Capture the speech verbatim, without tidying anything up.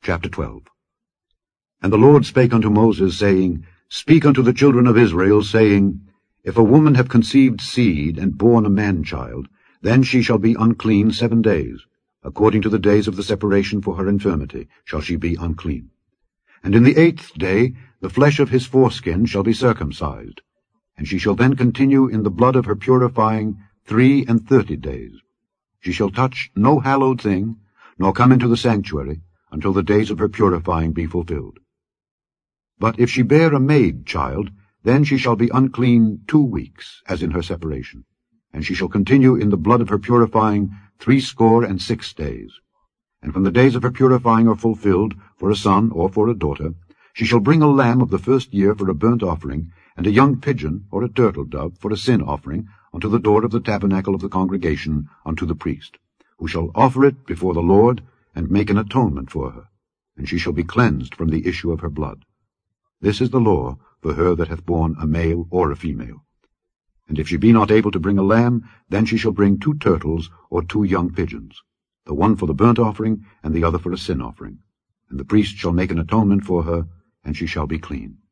Chapter twelve. And the Lord spake unto Moses, saying, Speak unto the children of Israel, saying, If a woman have conceived seed, and born a man-child, then she shall be unclean seven days. According to the days of the separation for her infirmity shall she be unclean. And in the eighth day the flesh of his foreskin shall be circumcised, and she shall then continue in the blood of her purifying three and thirty days. She shall touch no hallowed thing, nor come into the sanctuary, until the days of her purifying be fulfilled. But if she bear a maid-child, then she shall be unclean two weeks, as in her separation, and she shall continue in the blood of her purifying threescore and six days. And when the days of her purifying are fulfilled, for a son or for a daughter, she shall bring a lamb of the first year for a burnt offering, and a young pigeon or a turtle-dove for a sin offering, unto the door of the tabernacle of the congregation, unto the priest, who shall offer it before the Lord, and make an atonement for her, and she shall be cleansed from the issue of her blood. This is the law for her that hath borne a male or a female. And if she be not able to bring a lamb, then she shall bring two turtles or two young pigeons, the one for the burnt offering, and the other for a sin offering. And the priest shall make an atonement for her, and she shall be clean.